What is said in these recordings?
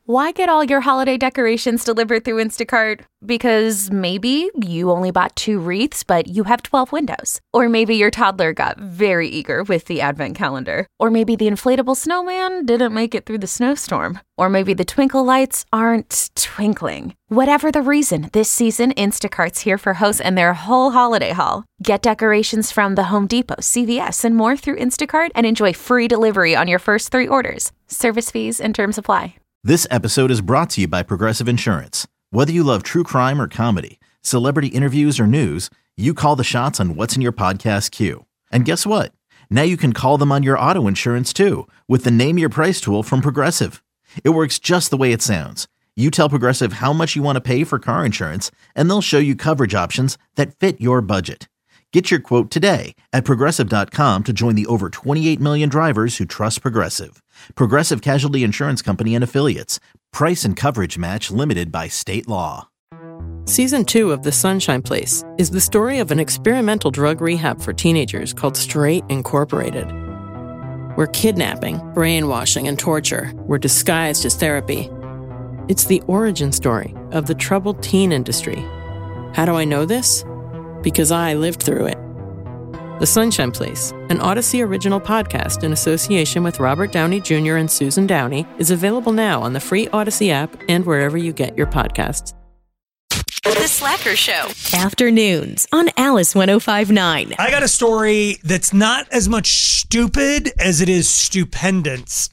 Why get all your holiday decorations delivered through Instacart? Because maybe you only bought 2 wreaths, but you have 12 windows. Or maybe your toddler got very eager with the advent calendar. Or maybe the inflatable snowman didn't make it through the snowstorm. Or maybe the twinkle lights aren't twinkling. Whatever the reason, this season, Instacart's here for hosts and their whole holiday haul. Get decorations from the Home Depot, CVS, and more through Instacart and enjoy free delivery on your first 3 orders. Service fees and terms apply. This episode is brought to you by Progressive Insurance. Whether you love true crime or comedy, celebrity interviews or news, you call the shots on what's in your podcast queue. And guess what? Now you can call them on your auto insurance too with the Name Your Price tool from Progressive. It works just the way it sounds. You tell Progressive how much you want to pay for car insurance, and they'll show you coverage options that fit your budget. Get your quote today at Progressive.com to join the over 28 million drivers who trust Progressive. Progressive Casualty Insurance Company and Affiliates. Price and coverage match limited by state law. Season 2 of The Sunshine Place is the story of an experimental drug rehab for teenagers called Straight Incorporated, where kidnapping, brainwashing, and torture were disguised as therapy. It's the origin story of the troubled teen industry. How do I know this? Because I lived through it. The Sunshine Place, an Odyssey original podcast in association with Robert Downey Jr. and Susan Downey, is available now on the free Odyssey app and wherever you get your podcasts. The Slacker Show. Afternoons on Alice 105.9. I got a story that's not as much stupid as it is stupendous.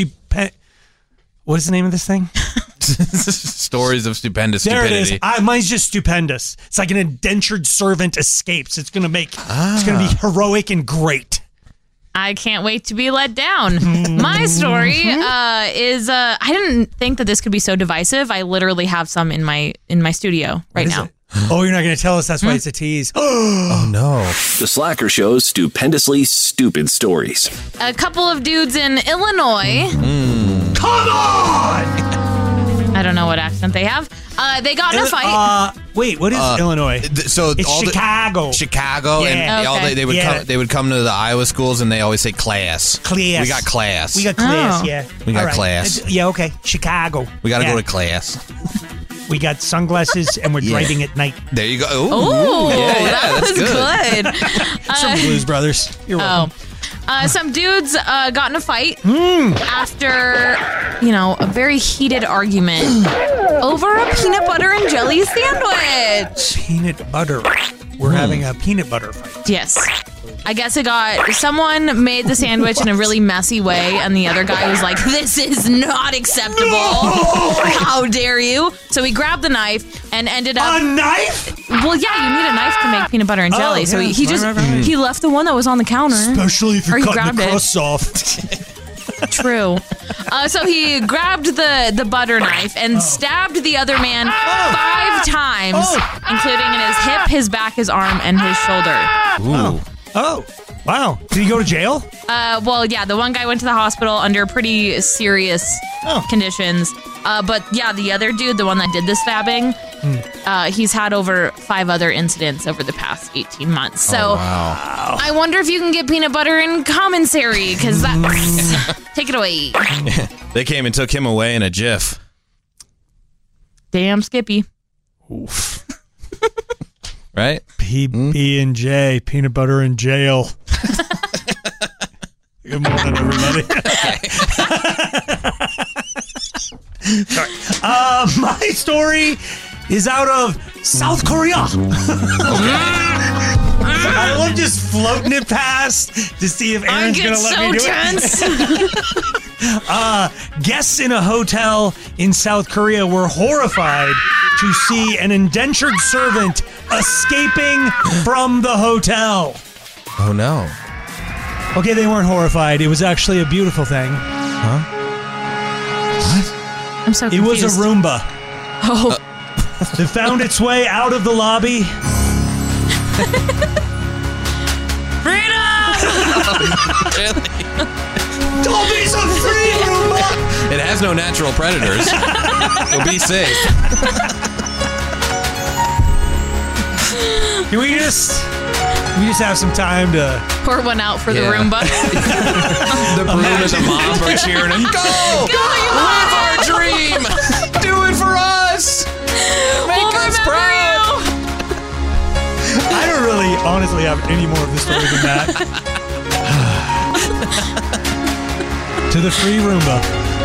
What is the name of this thing? Stories of stupendous there stupidity. It is. Mine's just stupendous. It's like an indentured servant escapes. It's gonna be heroic and great. I can't wait to be let down. My story is I didn't think that this could be so divisive. I literally have some in my studio right now. Oh, you're not going to tell us? That's why it's a tease. Oh, no. The Slacker Show's stupendously stupid stories. A couple of dudes in Illinois. Come on! I don't know what accent they have. They got in a fight. Wait, what is Illinois? So it's Chicago. Chicago, yeah. and they would come to the Iowa schools and they always say class. Class. We got class. We got class, yeah. We got class. Yeah, okay. Chicago. We got to go to class. We got sunglasses and we're driving at night. There you go. Oh, that was good. Some Blues Brothers. You're welcome. Some dudes got in a fight after, a very heated argument over a peanut butter and jelly sandwich. Peanut butter. We're having a peanut butter fight. Yes. I guess someone made the sandwich in a really messy way, and the other guy was like, "This is not acceptable. How dare you?" So he grabbed the knife and ended up... A knife? Well, yeah, you need a knife to make peanut butter and jelly. So he he left the one that was on the counter. Especially if you're cutting the crust off. True. So he grabbed the butter knife and stabbed the other man 5 times, including in his hip, his back, his arm, and his shoulder. Ooh. Oh, wow. Did he go to jail? Well, yeah, the one guy went to the hospital under pretty serious conditions. But yeah, the other dude, the one that did the stabbing, he's had over 5 other incidents over the past 18 months. So wow. I wonder if you can get peanut butter and commissary, because that's... Take it away. They came and took him away in a jiff. Damn Skippy. Oof. Right? PB&J, peanut butter in jail. Good morning, everybody. Sorry. My story is out of South Korea. I love just floating it past to see if Aaron's going to let me do it. Guests in a hotel in South Korea were horrified to see an indentured servant escaping from the hotel. Oh, no. Okay, they weren't horrified. It was actually a beautiful thing. Huh? What? I'm so confused. It was a Roomba. Oh. It found its way out of the lobby. Freedom! Really? Don't be so free, Roomba! It has no natural predators. So be safe. Can we just have some time to pour one out for the Roomba? The broom and the mom are cheering and go! Go, you live our dream! honestly have any more of the story than that. To the free Roomba.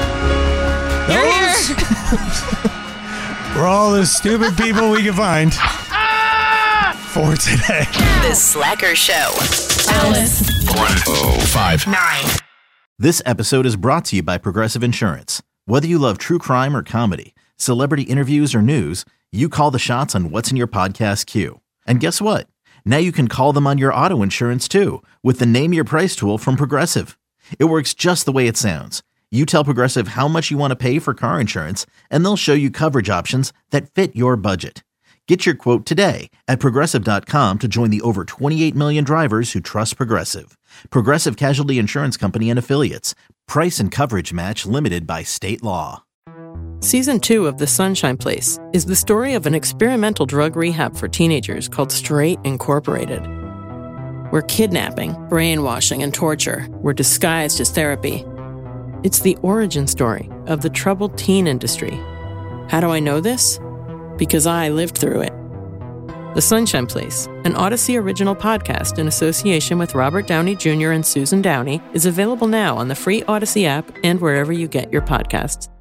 We're all the stupid people we can find for today. The Slacker Show. Alice. 1059. This episode is brought to you by Progressive Insurance. Whether you love true crime or comedy, celebrity interviews or news, you call the shots on what's in your podcast queue. And guess what? Now you can call them on your auto insurance too with the Name Your Price tool from Progressive. It works just the way it sounds. You tell Progressive how much you want to pay for car insurance, and they'll show you coverage options that fit your budget. Get your quote today at Progressive.com to join the over 28 million drivers who trust Progressive. Progressive Casualty Insurance Company and Affiliates. Price and coverage match limited by state law. Season 2 of The Sunshine Place is the story of an experimental drug rehab for teenagers called Straight Incorporated, where kidnapping, brainwashing, and torture were disguised as therapy. It's the origin story of the troubled teen industry. How do I know this? Because I lived through it. The Sunshine Place, an Odyssey original podcast in association with Robert Downey Jr. and Susan Downey, is available now on the free Odyssey app and wherever you get your podcasts.